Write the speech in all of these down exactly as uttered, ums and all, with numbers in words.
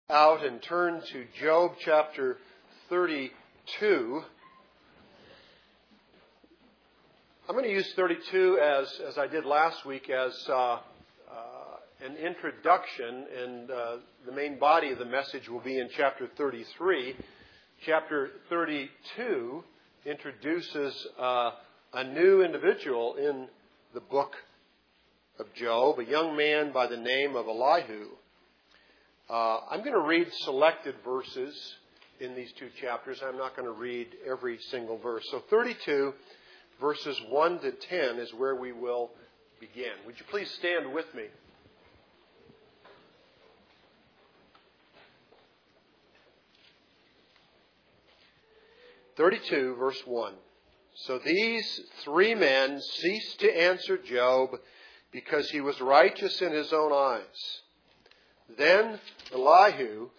Out and turn to Job chapter thirty-two. I'm going to use thirty-two as, as I did last week as uh, uh, an introduction, and uh, the main body of the message will be in chapter thirty-three. Chapter thirty-two introduces uh, a new individual in the book of Job, a young man by the name of Elihu. Uh, I'm going to read selected verses in these two chapters. I'm not going to read every single verse. So thirty-two, verses one to ten is where we will begin. Would you please stand with me? thirty-two, verse one. So these three men ceased to answer Job because he was righteous in his own eyes. Then Elihu,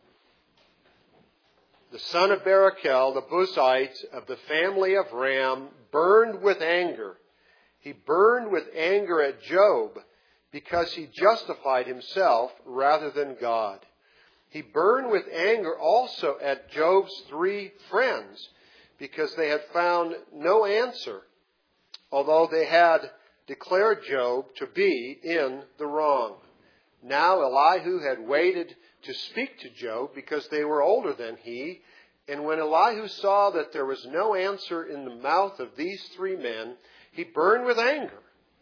the son of Barachel, the Buzite of the family of Ram, burned with anger. He burned with anger at Job because he justified himself rather than God. He burned with anger also at Job's three friends because they had found no answer, although they had declared Job to be in the wrong. Now Elihu had waited to speak to Job because they were older than he. And when Elihu saw that there was no answer in the mouth of these three men, he burned with anger.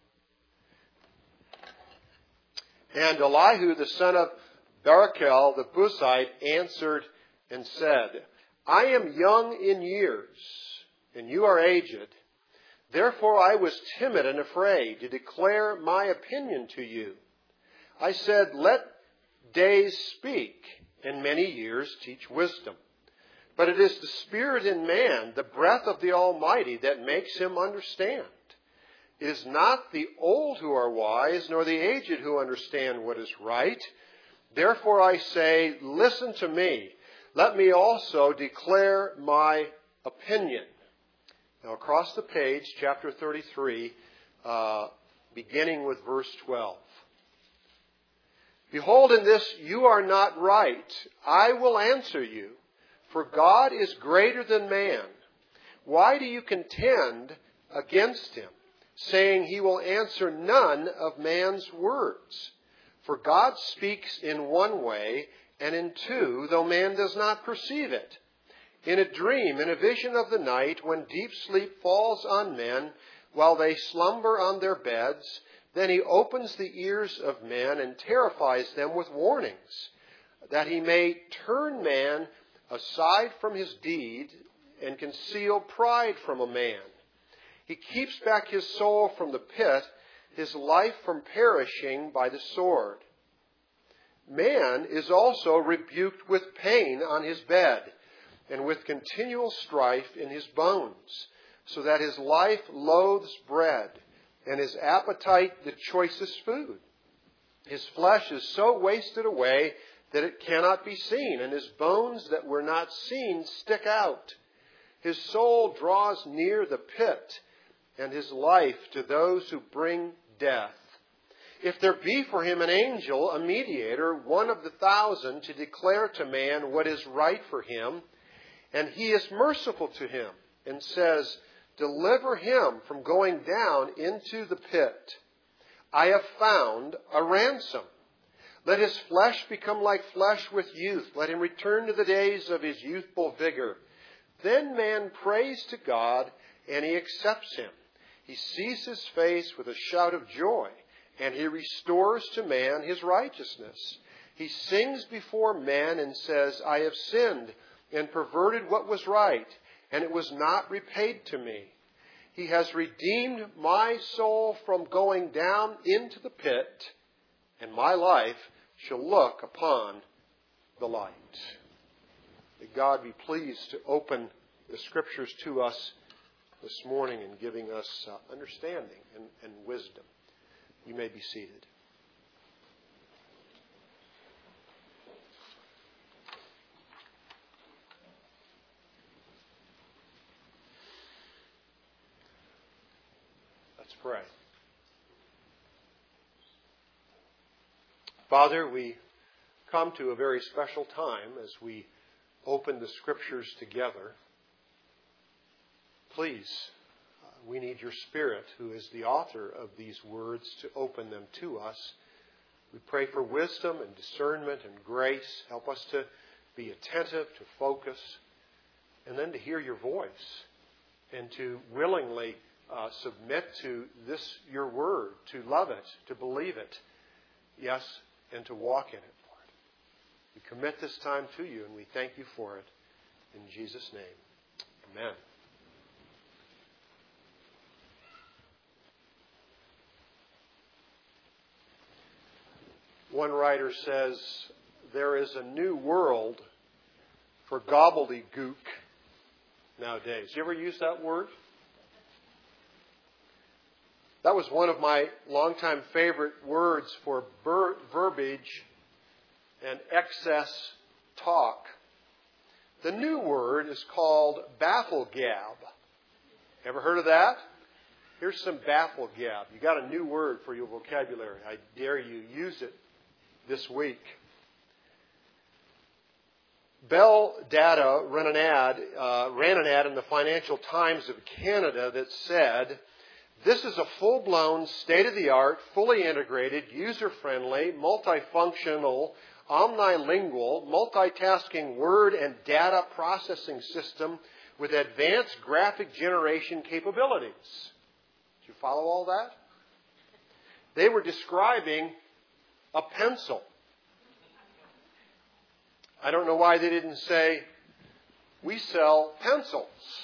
And Elihu, the son of Barachel, the Buzite, answered and said, I am young in years, and you are aged. Therefore I was timid and afraid to declare my opinion to you. I said, let days speak, and many years teach wisdom. But it is the Spirit in man, the breath of the Almighty, that makes him understand. It is not the old who are wise, nor the aged who understand what is right. Therefore I say, listen to me. Let me also declare my opinion. Now across the page, chapter thirty-three, uh, beginning with verse twelve. Behold, in this you are not right. I will answer you, for God is greater than man. Why do you contend against him, saying he will answer none of man's words? For God speaks in one way, and in two, though man does not perceive it. In a dream, in a vision of the night, when deep sleep falls on men, while they slumber on their beds, then he opens the ears of men and terrifies them with warnings, that he may turn man aside from his deed and conceal pride from a man. He keeps back his soul from the pit, his life from perishing by the sword. Man is also rebuked with pain on his bed, and with continual strife in his bones, so that his life loathes bread, and his appetite the choicest food. His flesh is so wasted away that it cannot be seen, and his bones that were not seen stick out. His soul draws near the pit, and his life to those who bring death. If there be for him an angel, a mediator, one of the thousand, to declare to man what is right for him, and he is merciful to him, and says, deliver him from going down into the pit. I have found a ransom. Let his flesh become like flesh with youth. Let him return to the days of his youthful vigor. Then man prays to God, and he accepts him. He sees his face with a shout of joy, and he restores to man his righteousness. He sings before men and says, I have sinned and perverted what was right, and it was not repaid to me. He has redeemed my soul from going down into the pit, and my life shall look upon the light. May God be pleased to open the Scriptures to us this morning and giving us uh, understanding and, and wisdom. You may be seated. Let's pray. Father, we come to a very special time as we open the Scriptures together. Please, uh, we need your Spirit, who is the author of these words, to open them to us. We pray for wisdom and discernment and grace. Help us to be attentive, to focus, and then to hear your voice and to willingly uh, submit to this, your word, to love it, to believe it, yes, and to walk in it, Lord. We commit this time to you, and we thank you for it. In Jesus' name, amen. One writer says, there is a new world for gobbledygook nowadays. You ever use that word? That was one of my longtime favorite words for ver- verbiage and excess talk. The new word is called bafflegab. Ever heard of that? Here's some bafflegab. You got a new word for your vocabulary. I dare you use it this week. Bell Data ran an ad, uh, ran an ad in the Financial Times of Canada that said, "This is a full-blown, state-of-the-art, fully integrated, user-friendly, multifunctional, omnilingual, multitasking word and data processing system with advanced graphic generation capabilities." Did you follow all that? They were describing a pencil. I don't know why they didn't say, "We sell pencils."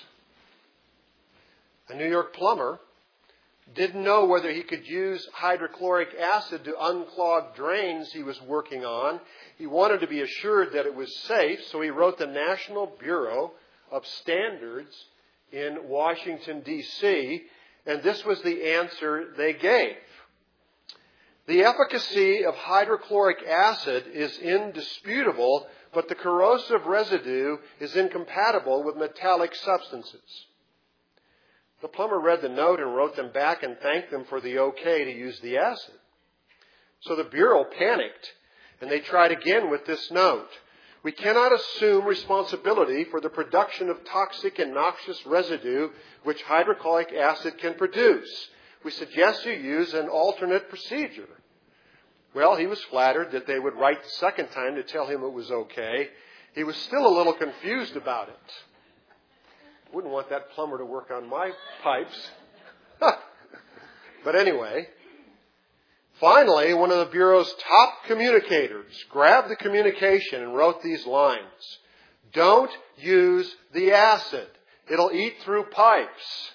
A New York plumber didn't know whether he could use hydrochloric acid to unclog drains he was working on. He wanted to be assured that it was safe, so he wrote the National Bureau of Standards in Washington, D C, and this was the answer they gave. The efficacy of hydrochloric acid is indisputable, but the corrosive residue is incompatible with metallic substances. The plumber read the note and wrote them back and thanked them for the okay to use the acid. So the Bureau panicked, and they tried again with this note. "We cannot assume responsibility for the production of toxic and noxious residue which hydrochloric acid can produce. We suggest you use an alternate procedure." Well, he was flattered that they would write the second time to tell him it was okay. He was still a little confused about it. Wouldn't want that plumber to work on my pipes. But anyway, finally, one of the Bureau's top communicators grabbed the communication and wrote these lines. "Don't use the acid. It'll eat through pipes."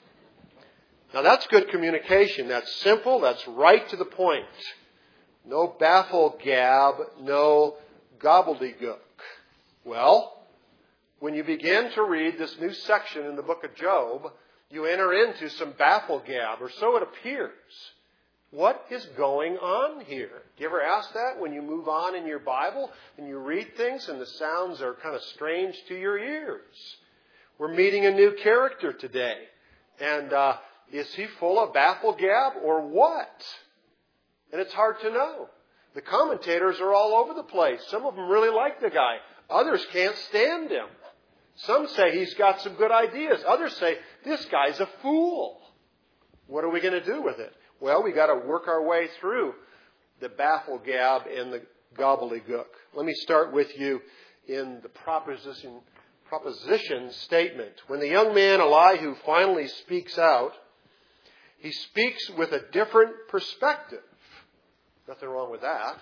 Now that's good communication. That's simple. That's right to the point. No bafflegab, no gobbledygook. Well, when you begin to read this new section in the book of Job, you enter into some bafflegab, or so it appears. What is going on here? Do you ever ask that when you move on in your Bible and you read things and the sounds are kind of strange to your ears? We're meeting a new character today. And uh, is he full of bafflegab or what? And it's hard to know. The commentators are all over the place. Some of them really like the guy. Others can't stand him. Some say he's got some good ideas. Others say, this guy's a fool. What are we going to do with it? Well, we got to work our way through the bafflegab and the gobbledygook. Let me start with you in the proposition, proposition statement. When the young man Elihu finally speaks out, he speaks with a different perspective. Nothing wrong with that.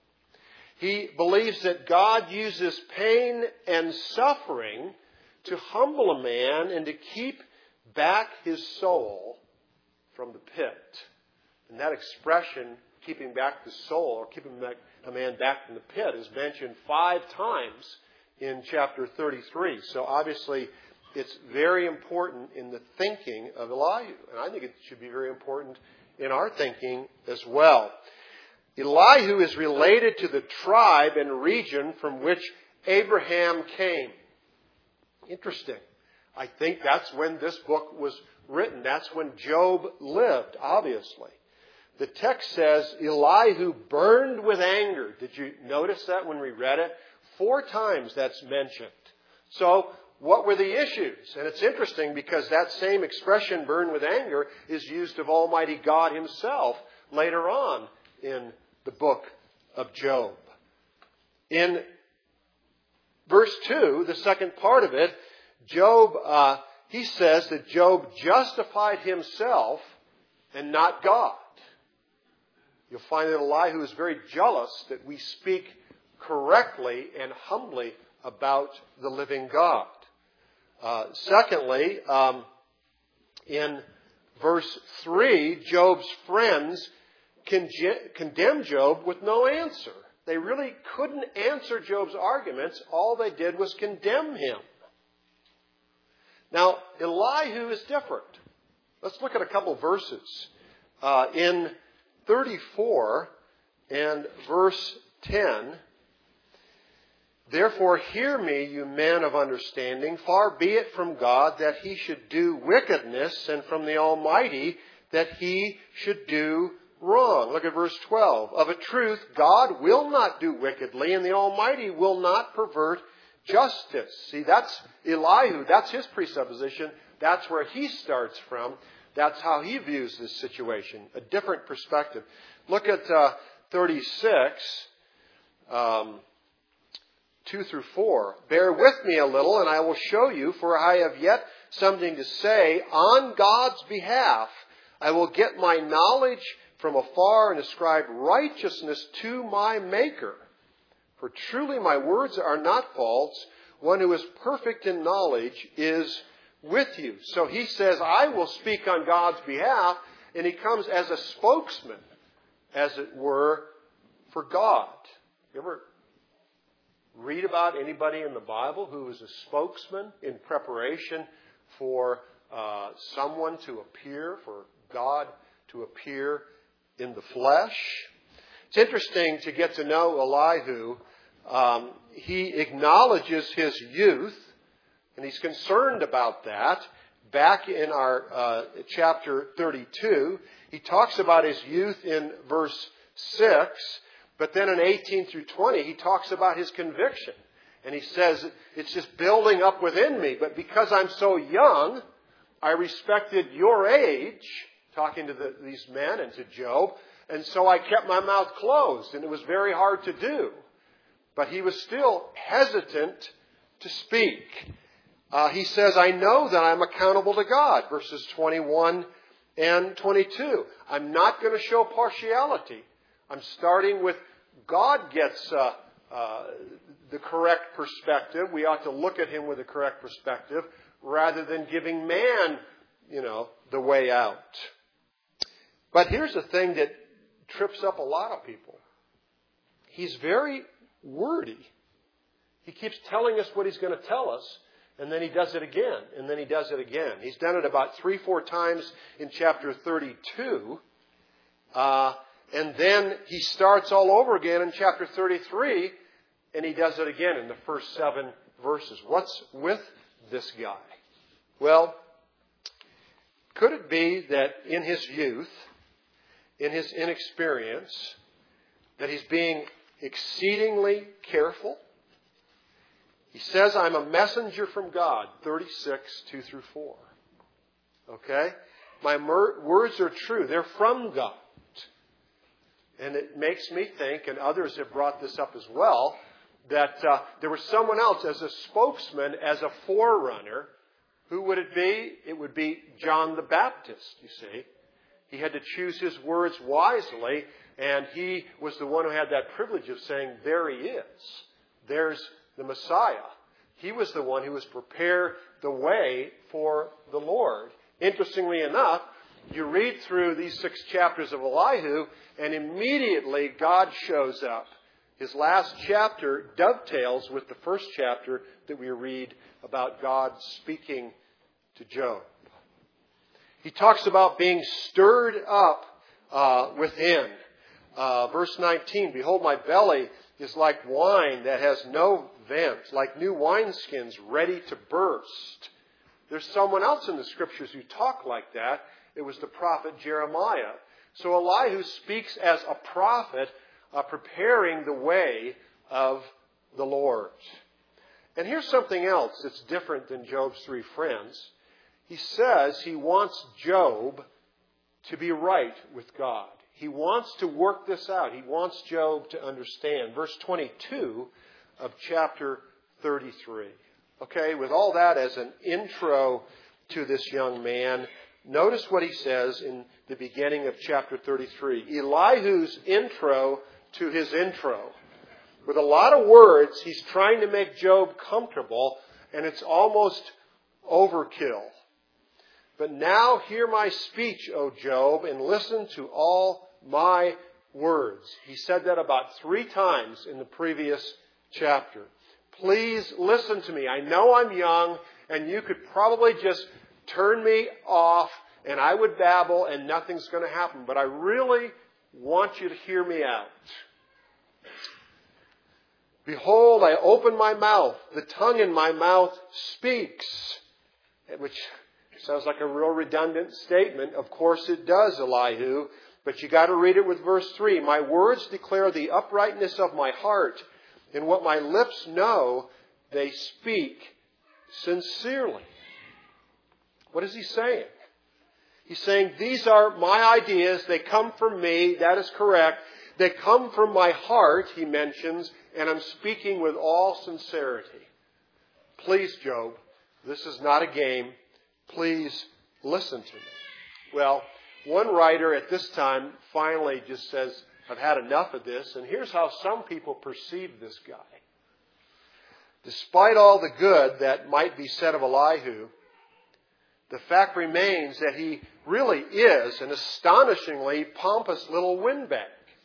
He believes that God uses pain and suffering to humble a man and to keep back his soul from the pit. And that expression, keeping back the soul, or keeping back a man back from the pit, is mentioned five times in chapter thirty-three. So obviously, it's very important in the thinking of Elihu. And I think it should be very important in our thinking as well. Elihu is related to the tribe and region from which Abraham came. Interesting. I think that's when this book was written. That's when Job lived, obviously. the text says Elihu burned with anger. Did you notice that when we read it? Four times that's mentioned. So what were the issues? And it's interesting because that same expression, burned with anger, is used of Almighty God himself later on in the book of Job. In verse two, the second part of it, Job, uh, he says that Job justified himself and not God. You'll find that Elihu is very jealous that we speak correctly and humbly about the living God. Uh, secondly, um, in verse three, Job's friends conge- condemn Job with no answer. They really couldn't answer Job's arguments. All they did was condemn him. Now, Elihu is different. Let's look at a couple verses. Uh, in thirty-four and verse ten, "Therefore hear me, you men of understanding. Far be it from God that he should do wickedness, and from the Almighty that he should do wrong." Look at verse twelve. "Of a truth, God will not do wickedly, and the Almighty will not pervert justice." See, that's Elihu. That's his presupposition. That's where he starts from. That's how he views this situation. A different perspective. Look at uh, thirty-six, um, two through four. "Bear with me a little, and I will show you, for I have yet something to say on God's behalf. I will get my knowledge from afar and ascribe righteousness to my Maker. For truly my words are not false. One who is perfect in knowledge is with you." So he says, I will speak on God's behalf, and he comes as a spokesman, as it were, for God. You ever read about anybody in the Bible who is a spokesman in preparation for uh, someone to appear, for God to appear in the flesh? It's interesting to get to know Elihu. Um, he acknowledges his youth, and he's concerned about that. Back in our uh, chapter thirty-two, he talks about his youth in verse six, but then in eighteen through twenty, he talks about his conviction. And he says, it's just building up within me, but because I'm so young, I respected your age, talking to the, these men and to Job, and so I kept my mouth closed, and it was very hard to do. But he was still hesitant to speak. Uh, he says, I know that I'm accountable to God, verses twenty-one and twenty-two. I'm not going to show partiality. I'm starting with God gets uh, uh, the correct perspective. We ought to look at him with the correct perspective rather than giving man, you know, the way out. But here's the thing that trips up a lot of people. He's very wordy. He keeps telling us what he's going to tell us, and then he does it again, and then he does it again. He's done it about three, four times in chapter thirty-two. Uh, and then he starts all over again in chapter thirty-three, and he does it again in the first seven verses. What's with this guy? Well, could it be that in his youth, in his inexperience, that he's being exceedingly careful? He says, I'm a messenger from God, thirty-six, two through four. Okay? My mer- words are true. They're from God. And it makes me think, and others have brought this up as well, that uh, there was someone else as a spokesman, as a forerunner. Who would it be? It would be John the Baptist, you see. He had to choose his words wisely, and he was the one who had that privilege of saying, there he is. There's the Messiah. He was the one who was prepare the way for the Lord. Interestingly enough, you read through these six chapters of Elihu, and immediately God shows up. His last chapter dovetails with the first chapter that we read about God speaking to Job. He talks about being stirred up uh, within. Uh, verse nineteen, behold, my belly is like wine that has no vent, like new wineskins ready to burst. There's someone else in the Scriptures who talked like that. It was the prophet Jeremiah, So Elihu speaks as a prophet, uh, preparing the way of the Lord. And here's something else that's different than Job's three friends. He says he wants Job to be right with God. He wants to work this out. He wants Job to understand. Verse twenty-two of chapter thirty-three. Okay, with all that as an intro to this young man, notice what he says in the beginning of chapter thirty-three. Elihu's intro to his intro. With a lot of words, he's trying to make Job comfortable, and it's almost overkill. But now hear my speech, O Job, and listen to all my words. He said that about three times in the previous chapter. Please listen to me. I know I'm young, and you could probably just turn me off, and I would babble, and nothing's going to happen. But I really want you to hear me out. Behold, I open my mouth. The tongue in my mouth speaks. Which sounds like a real redundant statement. Of course it does, Elihu. But you got to read it with verse three. My words declare the uprightness of my heart. And what my lips know, they speak sincerely. What is he saying? He's saying, these are my ideas. They come from me. That is correct. They come from my heart, he mentions, and I'm speaking with all sincerity. Please, Job, this is not a game. Please listen to me. Well, one writer at this time finally just says, I've had enough of this, and here's how some people perceive this guy. Despite all the good that might be said of Elihu, the fact remains that he really is an astonishingly pompous little windbag.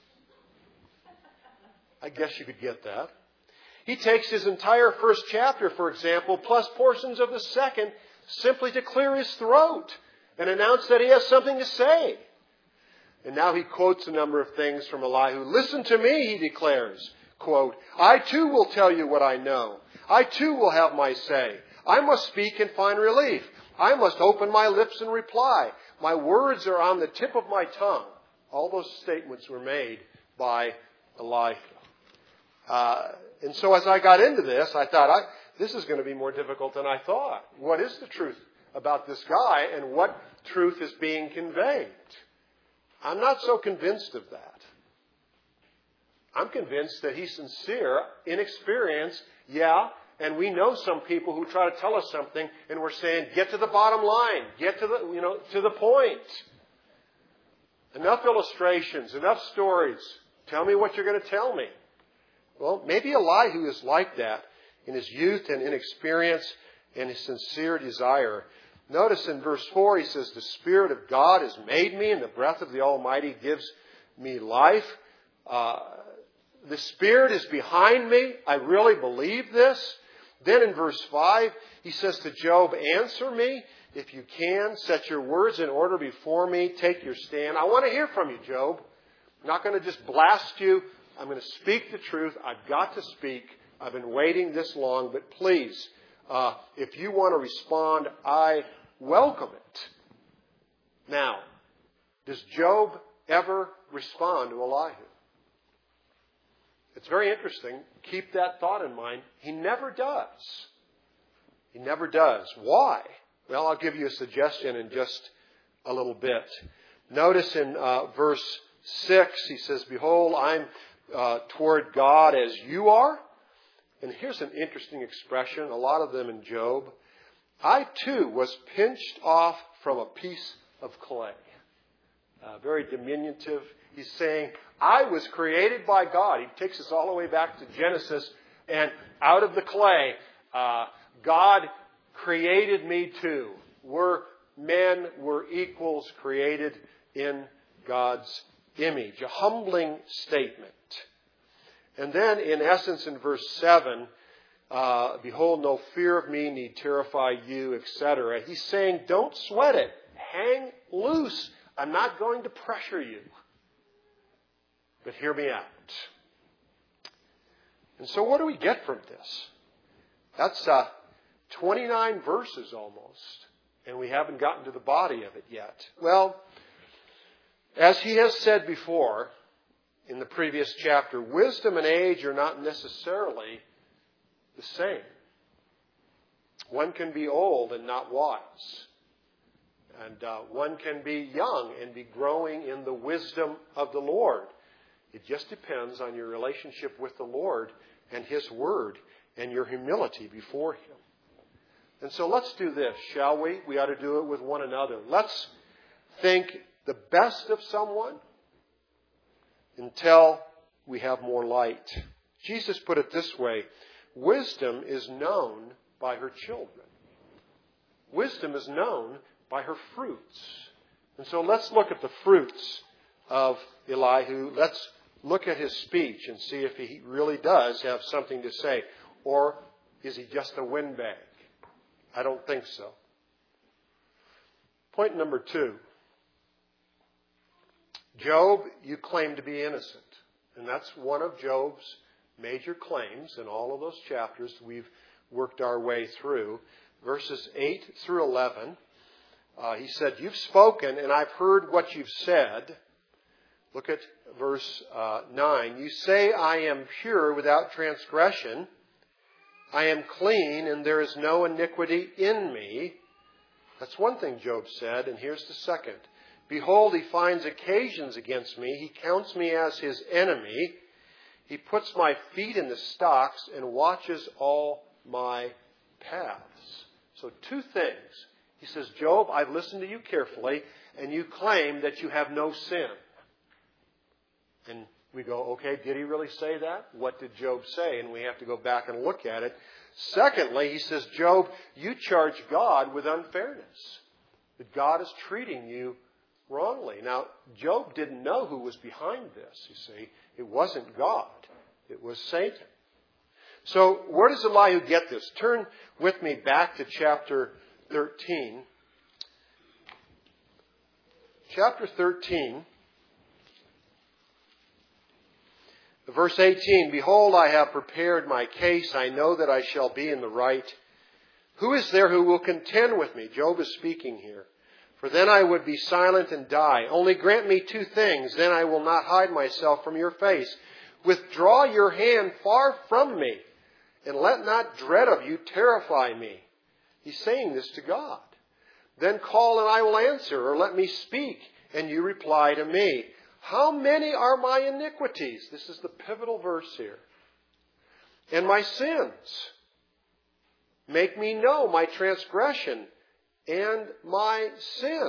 I guess you could get that. He takes his entire first chapter, for example, plus portions of the second, simply to clear his throat and announce that he has something to say. And now he quotes a number of things from Elihu. Listen to me, he declares. Quote, I too will tell you what I know. I too will have my say. I must speak and find relief. I must open my lips and reply. My words are on the tip of my tongue. All those statements were made by Elihu. Uh, and so as I got into this, I thought, I, this is going to be more difficult than I thought. What is the truth about this guy, and what truth is being conveyed? I'm not so convinced of that. I'm convinced that he's sincere, inexperienced, yeah, and we know some people who try to tell us something, and we're saying, get to the bottom line, get to the, you know, to the point. Enough illustrations, enough stories. Tell me what you're going to tell me. Well, maybe Elihu is like that in his youth and inexperience and his sincere desire. Notice in verse four, he says, the Spirit of God has made me, and the breath of the Almighty gives me life. Uh, the Spirit is behind me. I really believe this. Then in verse five, he says to Job, answer me if you can. Set your words in order before me. Take your stand. I want to hear from you, Job. I'm not going to just blast you. I'm going to speak the truth. I've got to speak. I've been waiting this long, but please, uh, if you want to respond, I welcome it. Now, does Job ever respond to Elihu? It's very interesting. Keep that thought in mind. He never does. He never does. Why? Well, I'll give you a suggestion in just a little bit. Notice in uh, verse six, he says, behold, I'm Uh, toward God as you are. And here's an interesting expression, a lot of them in Job. I too was pinched off from a piece of clay. Uh, very diminutive. He's saying, I was created by God. He takes us all the way back to Genesis. And out of the clay, uh, God created me too. We're men, we're equals, created in God's image. A humbling statement. And then, in essence, in verse seven, uh, behold, no fear of me need terrify you, et cetera. He's saying, don't sweat it. Hang loose. I'm not going to pressure you. But hear me out. And so what do we get from this? That's uh, twenty-nine verses almost. And we haven't gotten to the body of it yet. Well, As he has said before in the previous chapter, wisdom and age are not necessarily the same. One can be old and not wise. And uh, one can be young and be growing in the wisdom of the Lord. It just depends on your relationship with the Lord and His Word and your humility before Him. And so let's do this, shall we? We ought to do it with one another. Let's think the best of someone until we have more light. Jesus put it this way: wisdom is known by her children. Wisdom is known by her fruits. And so let's look at the fruits of Elihu. Let's look at his speech and see if he really does have something to say. Or is he just a windbag? I don't think so. Point number two. Job, you claim to be innocent. And that's one of Job's major claims in all of those chapters we've worked our way through. Verses eight through eleven. Uh, he said, you've spoken and I've heard what you've said. Look at verse uh, nine. You say, I am pure without transgression. I am clean and there is no iniquity in me. That's one thing Job said. And here's the second. Behold, he finds occasions against me. He counts me as his enemy. He puts my feet in the stocks and watches all my paths. So two things. He says, Job, I've listened to you carefully, and you claim that you have no sin. And we go, okay, did he really say that? What did Job say? And we have to go back and look at it. Secondly, he says, Job, you charge God with unfairness. That God is treating you wrongly. Now, Job didn't know who was behind this, you see. It wasn't God. It was Satan. So, where does Elihu get this? Turn with me back to chapter thirteen. Chapter thirteen. Verse eighteen. Behold, I have prepared my case. I know that I shall be in the right. Who is there who will contend with me? Job is speaking here. For then I would be silent and die. Only grant me two things, then I will not hide myself from your face. Withdraw your hand far from me, and let not dread of you terrify me. He's saying this to God. Then call and I will answer, or let me speak, and you reply to me. How many are my iniquities? This is the pivotal verse here. And my sins. Make me know my transgression and my sin.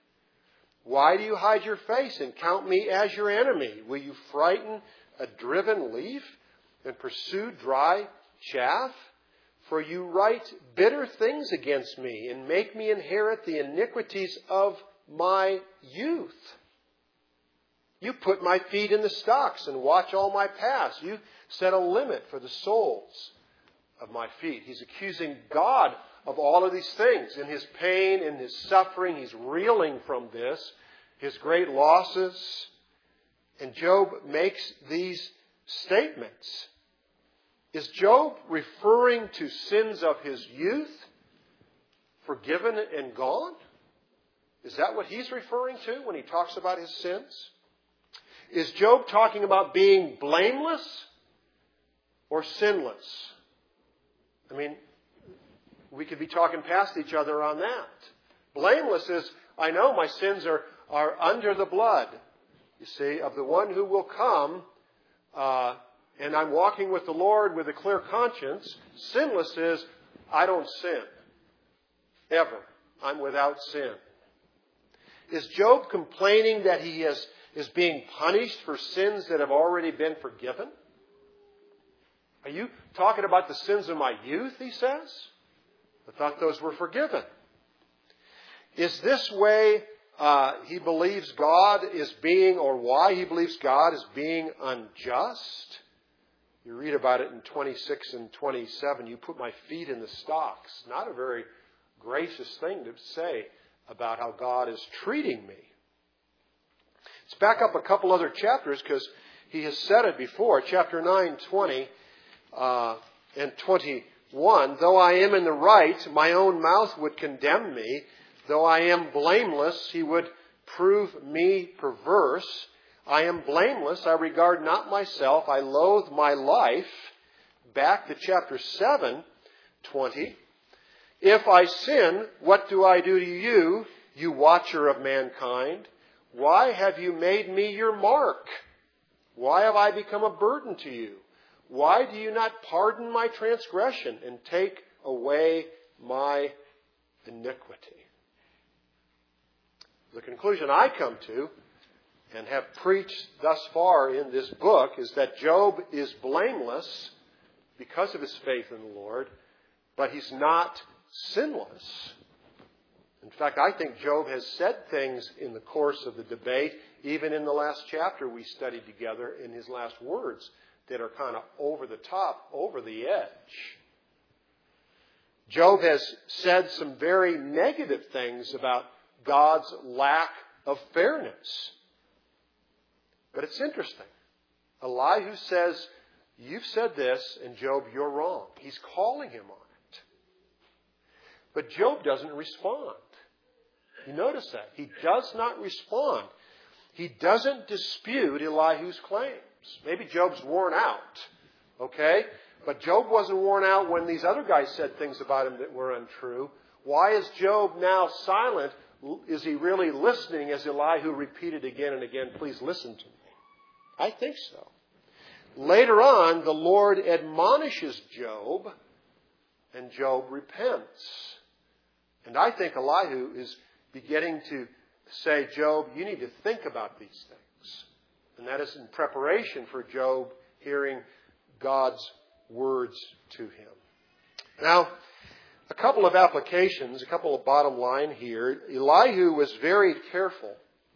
Why do you hide your face and count me as your enemy? Will you frighten a driven leaf and pursue dry chaff? For you write bitter things against me and make me inherit the iniquities of my youth. You put my feet in the stocks and watch all my paths. You set a limit for the soles of my feet. He's accusing God of all of these things. In his pain, in his suffering, he's reeling from this, his great losses. And Job makes these statements. Is Job referring to sins of his youth, forgiven and gone? Is that what he's referring to when he talks about his sins? Is Job talking about being blameless or sinless? I mean, we could be talking past each other on that. Blameless is, I know my sins are, are under the blood, you see, of the one who will come, uh, and I'm walking with the Lord with a clear conscience. Sinless is, I don't sin. Ever. I'm without sin. Is Job complaining that he is, is being punished for sins that have already been forgiven? Are you talking about the sins of my youth, he says? I thought those were forgiven. Is this way uh, he believes God is being, or why he believes God is being unjust? You read about it in twenty-six and twenty-seven. You put my feet in the stocks. Not a very gracious thing to say about how God is treating me. Let's back up a couple other chapters because he has said it before. Chapter nine, twenty uh, and twenty-one. Though I am in the right, my own mouth would condemn me. Though I am blameless, he would prove me perverse. I am blameless. I regard not myself. I loathe my life. Back to chapter seven, twenty. If I sin, what do I do to you, you watcher of mankind? Why have you made me your mark? Why have I become a burden to you? Why do you not pardon my transgression and take away my iniquity? The conclusion I come to and have preached thus far in this book is that Job is blameless because of his faith in the Lord, but he's not sinless. In fact, I think Job has said things in the course of the debate, even in the last chapter we studied together, in his last words, that are kind of over the top, over the edge. Job has said some very negative things about God's lack of fairness. But it's interesting. Elihu says, you've said this, and Job, you're wrong. He's calling him on it. But Job doesn't respond. You notice that. He does not respond. He doesn't dispute Elihu's claims. Maybe Job's worn out. Okay? But Job wasn't worn out when these other guys said things about him that were untrue. Why is Job now silent? Is he really listening as Elihu repeated again and again, please listen to me? I think so. Later on, the Lord admonishes Job, and Job repents. And I think Elihu is beginning to say, Job, you need to think about these things. And that is in preparation for Job hearing God's words to him. Now, a couple of applications, a couple of bottom line here. Elihu was very careful.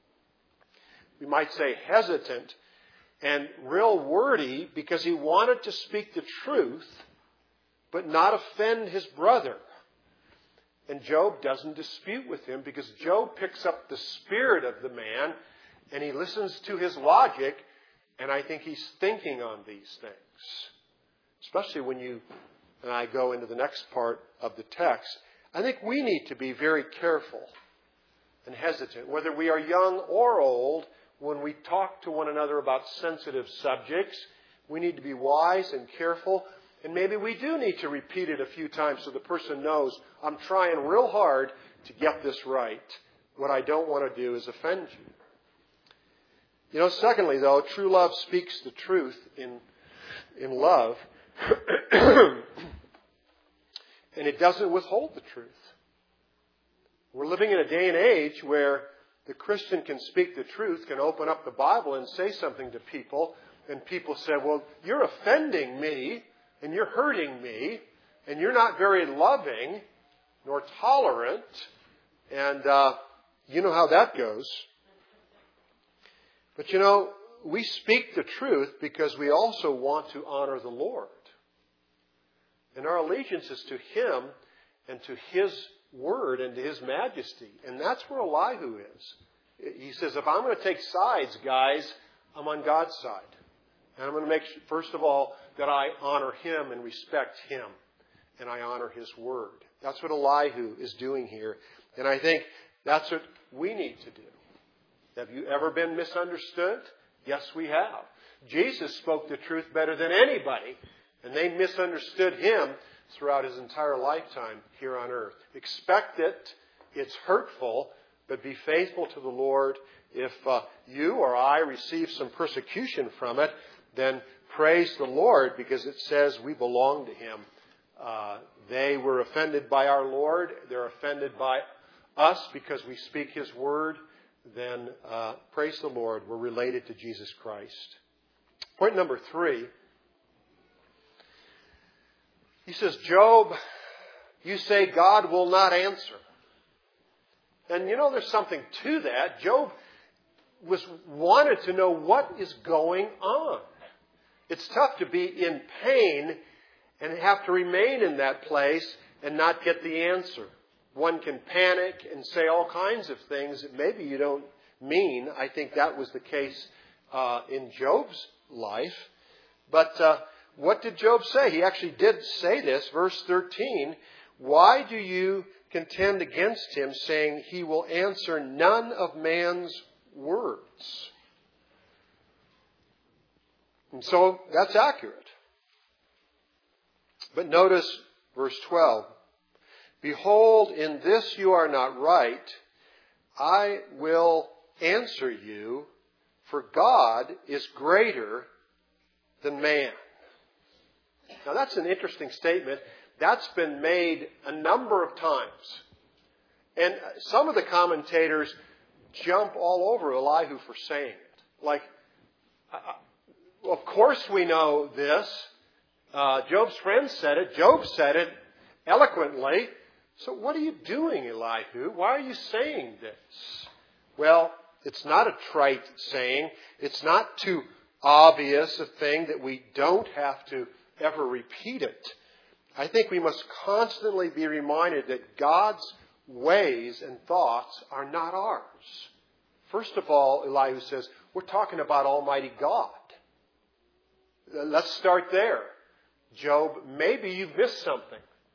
We might say hesitant and real wordy because he wanted to speak the truth but not offend his brother. And Job doesn't dispute with him because Job picks up the spirit of the man and he listens to his logic, and I think he's thinking on these things. Especially when you and I go into the next part of the text. I think we need to be very careful and hesitant, whether we are young or old, when we talk to one another about sensitive subjects. We need to be wise and careful. And maybe we do need to repeat it a few times so the person knows, I'm trying real hard to get this right. What I don't want to do is offend you. You know, secondly, though, true love speaks the truth in, in love. And it doesn't withhold the truth. We're living in a day and age where the Christian can speak the truth, can open up the Bible and say something to people, and people say, well, you're offending me, and you're hurting me, and you're not very loving nor tolerant, and uh, you know how that goes. But you know, we speak the truth because we also want to honor the Lord. And our allegiance is to Him and to His Word and to His majesty. And that's where Elihu is. He says, if I'm going to take sides, guys, I'm on God's side. And I'm going to make sure, first of all, that I honor Him and respect Him. And I honor His Word. That's what Elihu is doing here. And I think that's what we need to do. Have you ever been misunderstood? Yes, we have. Jesus spoke the truth better than anybody. And they misunderstood Him throughout His entire lifetime here on earth. Expect it. It's hurtful. But be faithful to the Lord. If uh, you or I receive some persecution from it, then praise the Lord, because it says we belong to Him. Uh, they were offended by our Lord. They're offended by us because we speak His word. Then uh, praise the Lord. We're related to Jesus Christ. Point number three. He says, Job, you say God will not answer. And you know, there's something to that. Job was wanted to know what is going on. It's tough to be in pain and have to remain in that place and not get the answer. One can panic and say all kinds of things that maybe you don't mean. I think that was the case uh, in Job's life. But uh, what did Job say? He actually did say this. Verse thirteen, why do you contend against him, saying he will answer none of man's words. And so that's accurate. But notice verse twelve. Behold, in this you are not right. I will answer you, for God is greater than man. Now that's an interesting statement. That's been made a number of times. And some of the commentators jump all over Elihu for saying it. Like, uh, of course we know this. Uh, Job's friends said it. Job said it eloquently. So what are you doing, Elihu? Why are you saying this? Well, it's not a trite saying. It's not too obvious a thing that we don't have to ever repeat it. I think we must constantly be reminded that God's ways and thoughts are not ours. First of all, Elihu says, we're talking about Almighty God. Let's start there. Job, maybe you've missed something.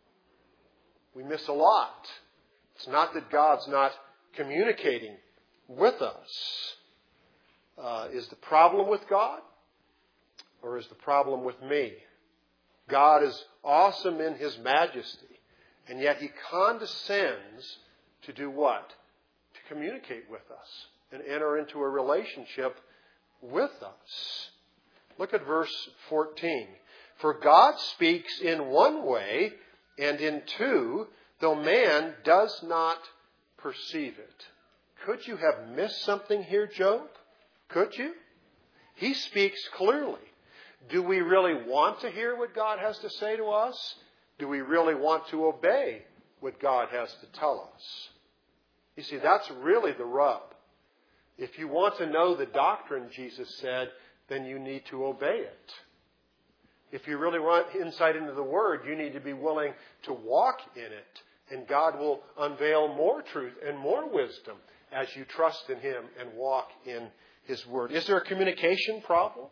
We miss a lot. It's not that God's not communicating with us. Uh, is the problem with God? Or is the problem with me? God is awesome in His majesty. And yet He condescends to do what? To communicate with us and enter into a relationship with us. Look at verse fourteen. For God speaks in one way and in two, though man does not perceive it. Could you have missed something here, Job? Could you? He speaks clearly. Do we really want to hear what God has to say to us? Do we really want to obey what God has to tell us? You see, that's really the rub. If you want to know the doctrine, Jesus said, then you need to obey it. If you really want insight into the Word, you need to be willing to walk in it. And God will unveil more truth and more wisdom as you trust in Him and walk in His Word. Is there a communication problem?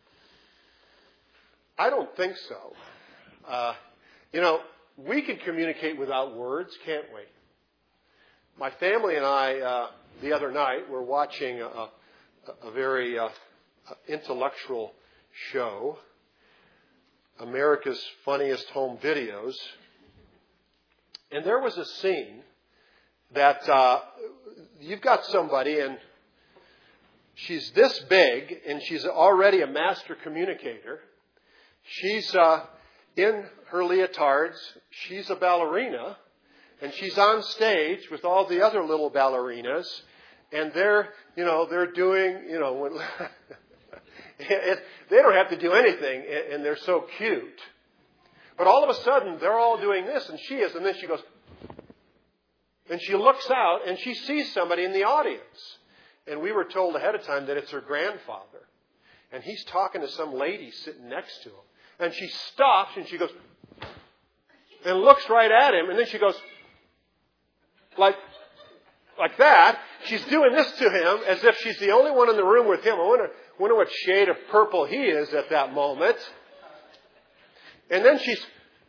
I don't think so. Uh, you know, we can communicate without words, can't we? My family and I, uh, the other night, were watching a, a, a very uh, intellectual show, America's Funniest Home Videos. And there was a scene that uh, you've got somebody and she's this big and she's already a master communicator. She's uh, in her leotards. She's a ballerina. And she's on stage with all the other little ballerinas. And they're, you know, they're doing, you know, when it, they don't have to do anything, and they're so cute. But all of a sudden, they're all doing this, and she is, and then she goes, and she looks out, and she sees somebody in the audience. And we were told ahead of time that it's her grandfather. And he's talking to some lady sitting next to him. And she stops, and she goes, and looks right at him, and then she goes, like, like that. She's doing this to him as if she's the only one in the room with him. I wonder, wonder what shade of purple he is at that moment. And then she's...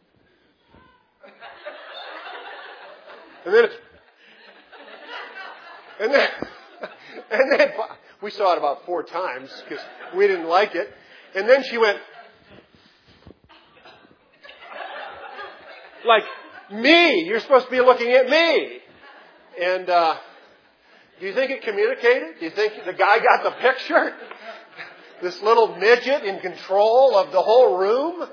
And then it's... And then... And then... We saw it about four times because we didn't like it. And then she went... Like, me! You're supposed to be looking at me! And, uh... do you think it communicated? Do you think the guy got the picture? This little midget in control of the whole room?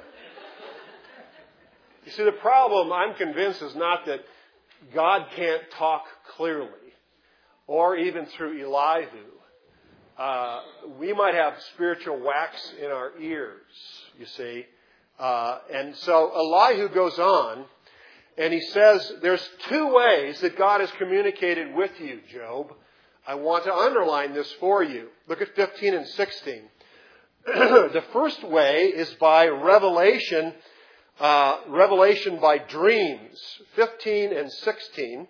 You see, the problem, I'm convinced, is not that God can't talk clearly, or even through Elihu. Uh, we might have spiritual wax in our ears, you see. Uh, and so Elihu goes on, and he says, there's two ways that God has communicated with you, Job. I want to underline this for you. Look at fifteen and sixteen. The first way is by revelation, uh, revelation by dreams. fifteen and sixteen.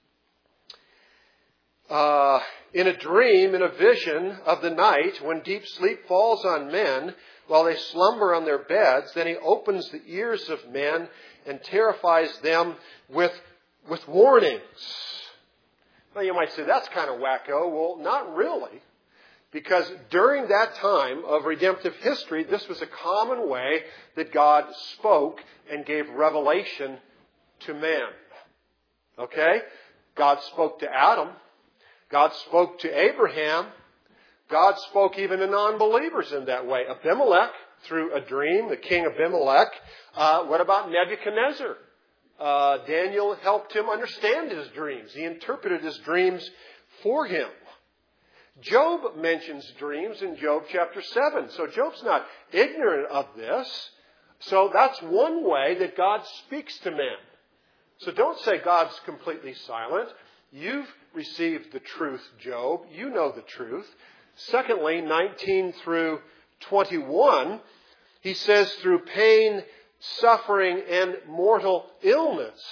Uh, in a dream, in a vision of the night, when deep sleep falls on men, while they slumber on their beds, then He opens the ears of men and terrifies them with with warnings. Well, you might say, that's kind of wacko. Well, not really. Because during that time of redemptive history, this was a common way that God spoke and gave revelation to man. Okay? God spoke to Adam. God spoke to Abraham. God spoke even to non-believers in that way. Abimelech, through a dream, the king Abimelech. Uh, what about Nebuchadnezzar? Uh, Daniel helped him understand his dreams. He interpreted his dreams for him. Job mentions dreams in Job chapter seven. So Job's not ignorant of this. So that's one way that God speaks to men. So don't say God's completely silent. You've received the truth, Job. You know the truth. Secondly, nineteen through twenty-one, he says through pain, suffering, and mortal illness.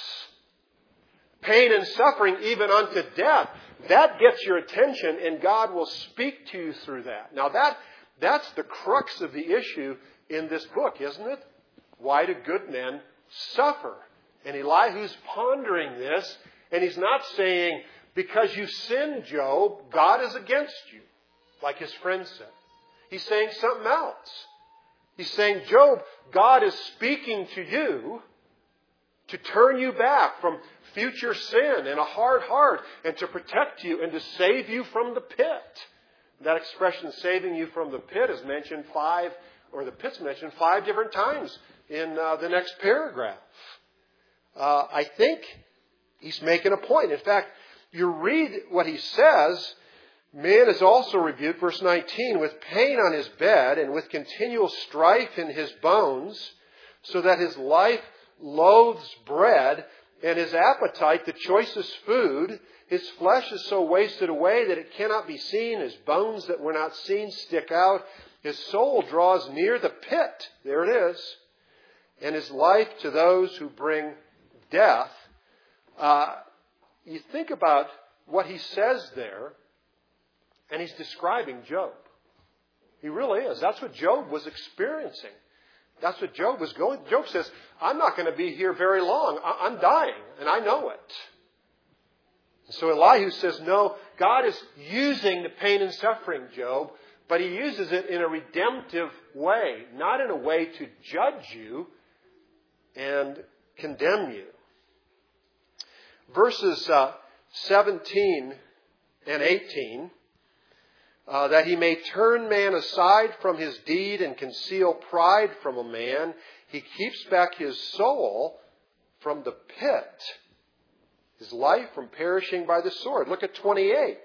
Pain and suffering even unto death. That gets your attention and God will speak to you through that. Now that, that's the crux of the issue in this book, isn't it? Why do good men suffer? And Elihu's pondering this, and he's not saying, because you sinned, Job, God is against you, like his friend said. He's saying something else. He's saying, Job, God is speaking to you to turn you back from future sin and a hard heart and to protect you and to save you from the pit. That expression, saving you from the pit, is mentioned five, or the pit's mentioned five different times in uh, the next paragraph. Uh, I think he's making a point. In fact, you read what he says, man is also rebuked, verse nineteen, with pain on his bed and with continual strife in his bones, so that his life loathes bread, and his appetite the choicest food. His flesh is so wasted away that it cannot be seen. His bones that were not seen stick out. His soul draws near the pit. There it is. And his life to those who bring death. Uh, you think about what he says there, and he's describing Job. He really is. That's what Job was experiencing. That's what Job was going. Job says, I'm not going to be here very long. I'm dying, and I know it. So Elihu says, no, God is using the pain and suffering, Job, but he uses it in a redemptive way, not in a way to judge you and condemn you. Verses uh, seventeen and eighteen, uh, that he may turn man aside from his deed and conceal pride from a man. He keeps back his soul from the pit, his life from perishing by the sword. Look at twenty-eight.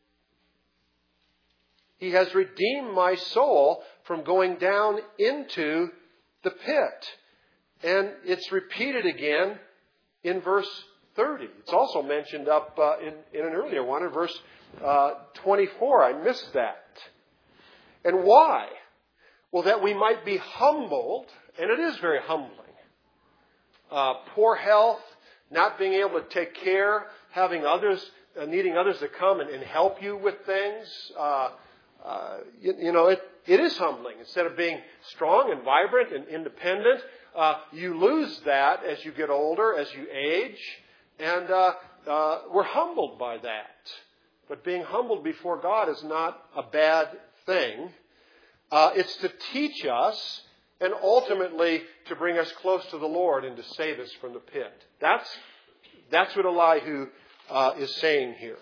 He has redeemed my soul from going down into the pit. And it's repeated again in verse thirty. It's also mentioned up uh, in, in an earlier one, in verse uh, twenty-four. I missed that. And why? Well, that we might be humbled, and it is very humbling. Uh, poor health, not being able to take care, having others, uh, needing others to come and, and help you with things. Uh, uh, you, you know, it, it is humbling. Instead of being strong and vibrant and independent, uh, you lose that as you get older, as you age. And uh, uh, we're humbled by that. But being humbled before God is not a bad thing. Uh, it's to teach us and ultimately to bring us close to the Lord and to save us from the pit. That's, that's what Elihu uh, is saying here.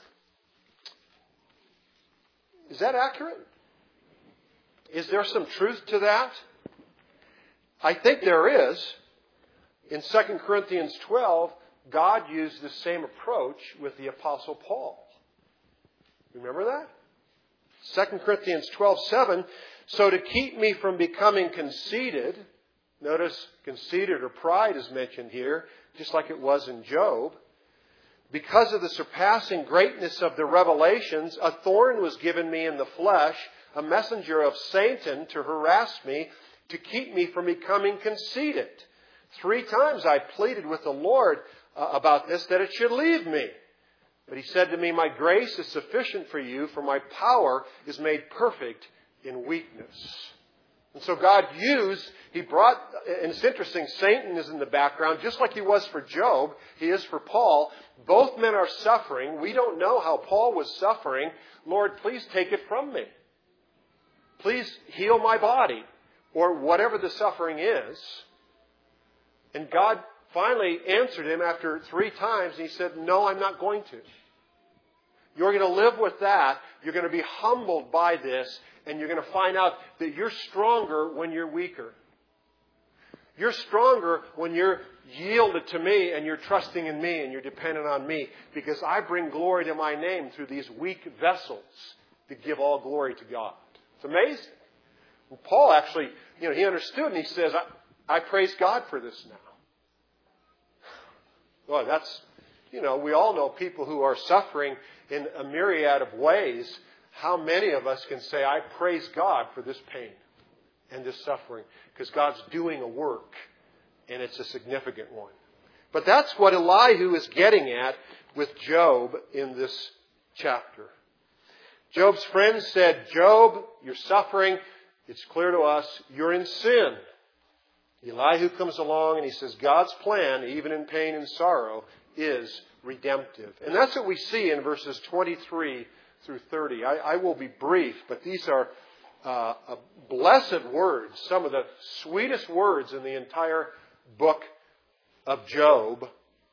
Is that accurate? Is there some truth to that? I think there is. In Second Corinthians twelve, God used the same approach with the Apostle Paul. Remember that? Second Corinthians twelve seven. So to keep me from becoming conceited, notice conceited or pride is mentioned here, just like it was in Job. Because of the surpassing greatness of the revelations, a thorn was given me in the flesh, a messenger of Satan to harass me, to keep me from becoming conceited. Three times I pleaded with the Lord uh, about this, that it should leave me. But he said to me, my grace is sufficient for you, for my power is made perfect in weakness. And so God used, He brought, and it's interesting, Satan is in the background, just like he was for Job, he is for Paul. Both men are suffering. We don't know how Paul was suffering. Lord, please take it from me. Please heal my body, or whatever the suffering is. And God finally answered him after three times, and He said, no, I'm not going to. You're going to live with that. You're going to be humbled by this. And you're going to find out that you're stronger when you're weaker. You're stronger when you're yielded to me and you're trusting in me and you're dependent on me. Because I bring glory to my name through these weak vessels to give all glory to God. It's amazing. And Paul actually, you know, he understood and he says, I, I praise God for this now. Well, that's, you know, we all know people who are suffering in a myriad of ways. How many of us can say, I praise God for this pain and this suffering? Because God's doing a work, and it's a significant one. But that's what Elihu is getting at with Job in this chapter. Job's friends said, Job, you're suffering. It's clear to us you're in sin. Elihu comes along and he says, God's plan, even in pain and sorrow, is redemptive. And that's what we see in verses twenty-three through thirty. I, I will be brief, but these are uh, a blessed words, some of the sweetest words in the entire book of Job.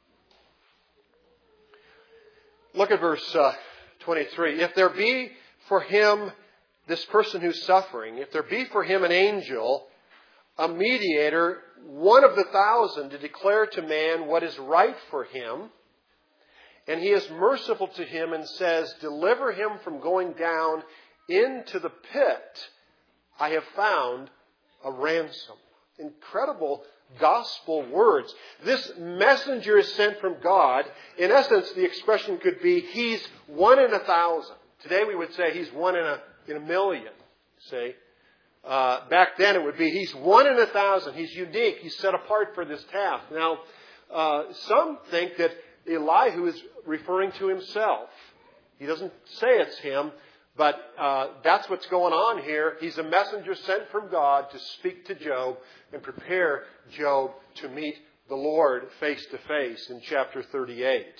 Look at verse uh, twenty-three. If there be for him, this person who's suffering, if there be for him an angel, a mediator, one of the thousand, to declare to man what is right for him, and he is merciful to him and says, deliver him from going down into the pit, I have found a ransom. Incredible gospel words. This messenger is sent from God. In essence, the expression could be, he's one in a thousand. Today we would say he's one in a, in a million, see. Uh, back then it would be, he's one in a thousand. He's unique. He's set apart for this task. Now, uh, some think that Elihu is referring to himself. He doesn't say it's him, but uh, that's what's going on here. He's a messenger sent from God to speak to Job and prepare Job to meet the Lord face to face in chapter thirty-eight.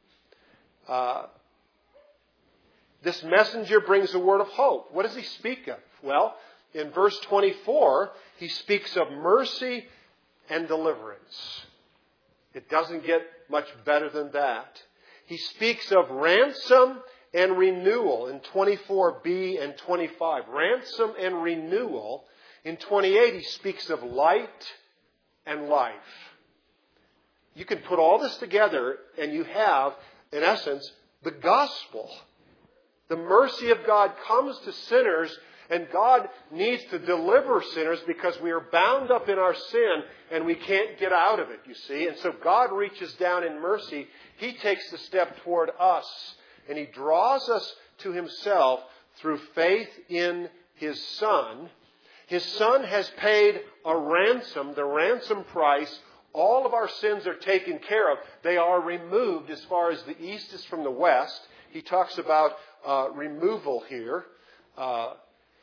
Uh, this messenger brings a word of hope. What does he speak of? Well, in verse twenty-four, he speaks of mercy and deliverance. It doesn't get much better than that. He speaks of ransom and renewal in twenty-four b and twenty-five. Ransom and renewal. In twenty-eight, he speaks of light and life. You can put all this together and you have, in essence, the gospel. The mercy of God comes to sinners, and God needs to deliver sinners because we are bound up in our sin and we can't get out of it, you see. And so God reaches down in mercy. He takes the step toward us, and He draws us to Himself through faith in His Son. His Son has paid a ransom, the ransom price. All of our sins are taken care of. They are removed as far as the east is from the west. He talks about uh, removal here. Uh,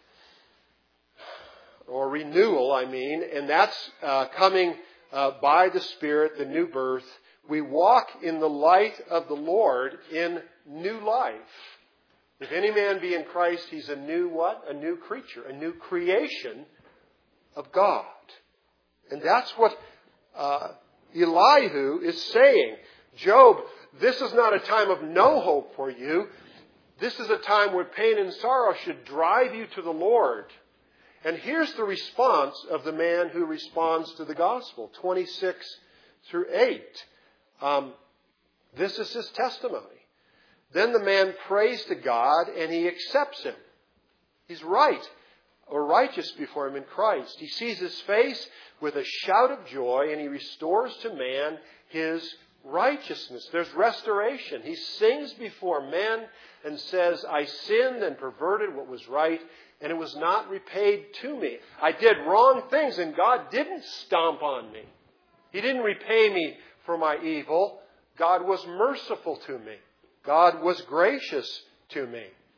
or renewal, I mean, and that's uh, coming uh, by the Spirit, the new birth. We walk in the light of the Lord in new life. If any man be in Christ, he's a new what? A new creature, a new creation of God. And that's what uh, Elihu is saying. Job, this is not a time of no hope for you. This is a time where pain and sorrow should drive you to the Lord. And here's the response of the man who responds to the gospel, twenty-six through eight. Um, this is his testimony. Then the man prays to God and he accepts Him. He's right or righteous before Him in Christ. He sees His face with a shout of joy and He restores to man his righteousness. There's restoration. He sings before men and says, I sinned and perverted what was right, and it was not repaid to me. I did wrong things, and God didn't stomp on me. He didn't repay me for my evil. God was merciful to me. God was gracious to me.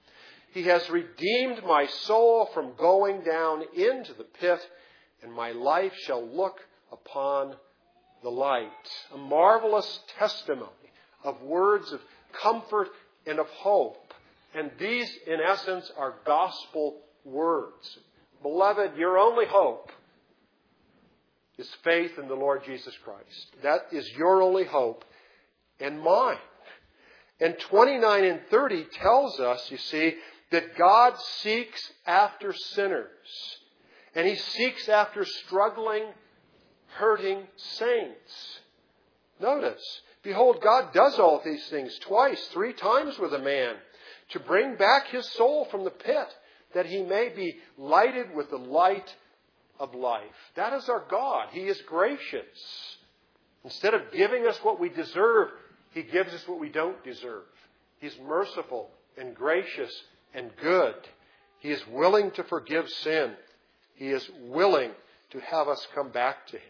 He has redeemed my soul from going down into the pit, and my life shall look upon the light. A marvelous testimony of words of comfort and of hope. And these, in essence, are gospel words. Beloved, your only hope is faith in the Lord Jesus Christ. That is your only hope and mine. And twenty-nine and thirty tells us, you see, that God seeks after sinners. And He seeks after struggling, hurting saints. Notice, behold, God does all these things twice, three times with a man, to bring back his soul from the pit, that he may be lighted with the light of life. That is our God. He is gracious. Instead of giving us what we deserve, He gives us what we don't deserve. He's merciful and gracious and good. He is willing to forgive sin. He is willing to have us come back to Him.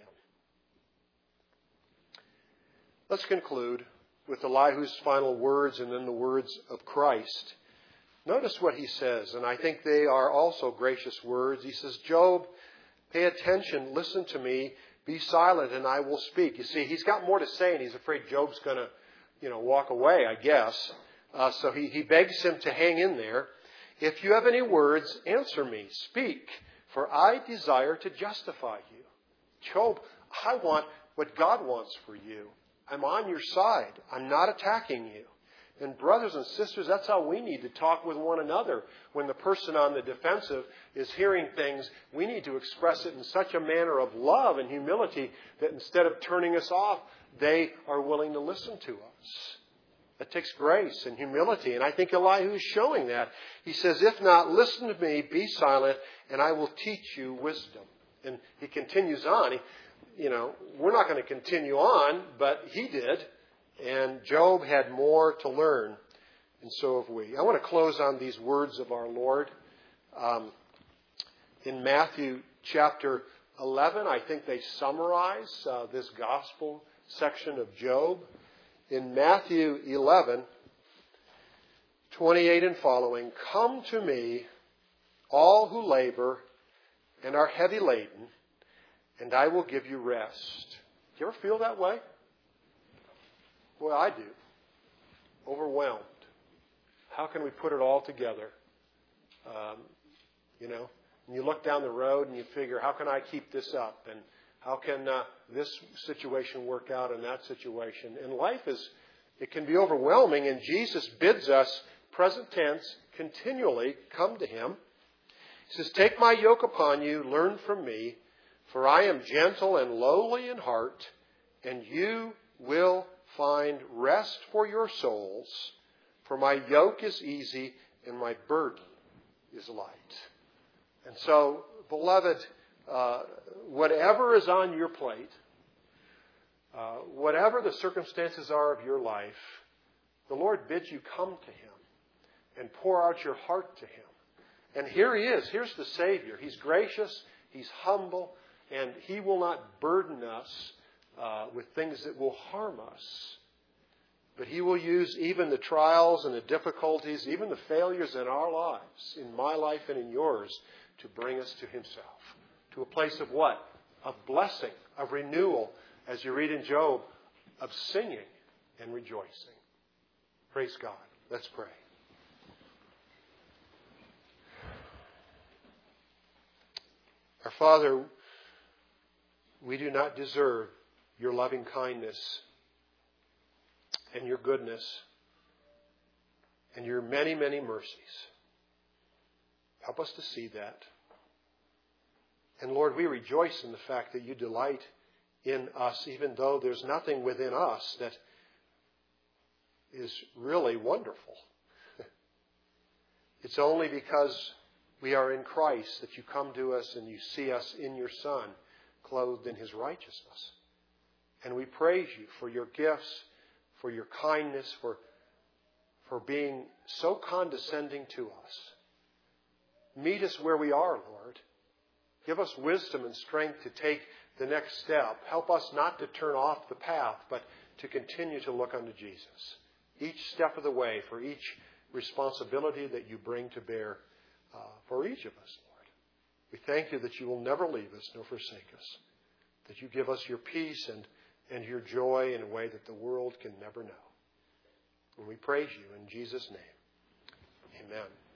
Let's conclude with Elihu's final words and then the words of Christ. Notice what he says, and I think they are also gracious words. He says, Job, pay attention, listen to me, be silent, and I will speak. You see, he's got more to say, and he's afraid Job's going to, you know, walk away, I guess. Uh, so he, he begs him to hang in there. If you have any words, answer me, speak, for I desire to justify you. Job, I want what God wants for you. I'm on your side. I'm not attacking you. And brothers and sisters, that's how we need to talk with one another. When the person on the defensive is hearing things, we need to express it in such a manner of love and humility that instead of turning us off, they are willing to listen to us. That takes grace and humility. And I think Elihu is showing that. He says, if not, listen to me, be silent, and I will teach you wisdom. And he continues on. He, you know, we're not going to continue on, but he did. And Job had more to learn, and so have we. I want to close on these words of our Lord. Um, in Matthew chapter eleven, I think they summarize uh, this gospel section of Job. In Matthew eleven, twenty-eight and following, come to me, all who labor and are heavy laden, and I will give you rest. Do you ever feel that way? Well, I do. Overwhelmed. How can we put it all together? Um, you know, and you look down the road and you figure, how can I keep this up? And how can uh, this situation work out in that situation? And life is, it can be overwhelming. And Jesus bids us, present tense, continually come to Him. He says, take my yoke upon you, learn from me, for I am gentle and lowly in heart, and you will find rest for your souls, for my yoke is easy and my burden is light. And so, beloved, uh, whatever is on your plate, uh, whatever the circumstances are of your life, the Lord bids you come to Him and pour out your heart to Him. And here He is. Here's the Savior. He's gracious. He's humble. And He will not burden us Uh, with things that will harm us. But He will use even the trials and the difficulties, even the failures in our lives, in my life and in yours, to bring us to Himself. To a place of what? Of blessing, of renewal, as you read in Job, of singing and rejoicing. Praise God. Let's pray. Our Father, we do not deserve Your loving kindness and Your goodness and Your many, many mercies. Help us to see that. And Lord, we rejoice in the fact that You delight in us, even though there's nothing within us that is really wonderful. It's only because we are in Christ that You come to us and You see us in Your Son, clothed in His righteousness. And we praise You for Your gifts, for Your kindness, for, for being so condescending to us. Meet us where we are, Lord. Give us wisdom and strength to take the next step. Help us not to turn off the path, but to continue to look unto Jesus. Each step of the way, for each responsibility that you bring to bear uh, for each of us, Lord. We thank you that you will never leave us nor forsake us, that you give us your peace and, and your joy in a way that the world can never know. And we praise you in Jesus' name. Amen.